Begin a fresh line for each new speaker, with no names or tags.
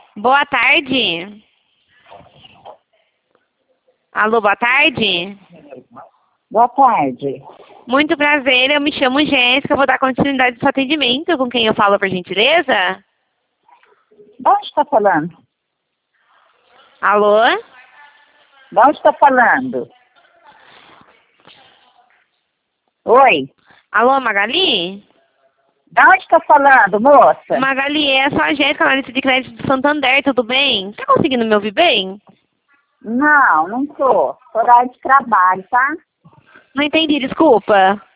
Boa tarde. Alô, boa tarde.
Boa tarde.
Muito prazer, eu me chamo Jéssica, vou dar continuidade ao seu atendimento. Com quem eu falo, por gentileza?
De onde está falando?
Alô?
De onde está falando? Oi?
Alô, Magali?
De onde está falando, moça?
Magali, é só a Jéssica, analista de crédito do Santander, tudo bem? Tá conseguindo me ouvir bem?
Não tô. Horário de trabalho, tá?
Não entendi, desculpa.